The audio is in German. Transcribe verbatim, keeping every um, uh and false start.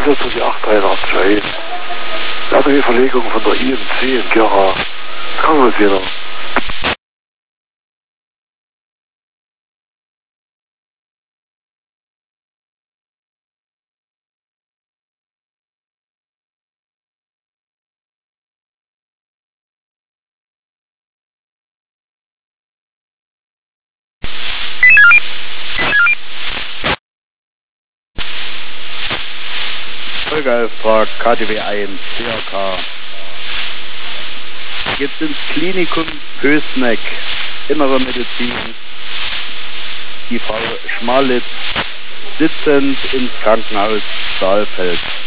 Zielsetzung die acht drei acht zwei. Ladewegverlegung von der I M C in Gera. Krankenhausjäger. Folgeauftrag K D W eins, C R K. Jetzt ins Klinikum Pößneck, Innere Medizin. Die Frau Schmalitz, sitzend ins Krankenhaus Saalfeld.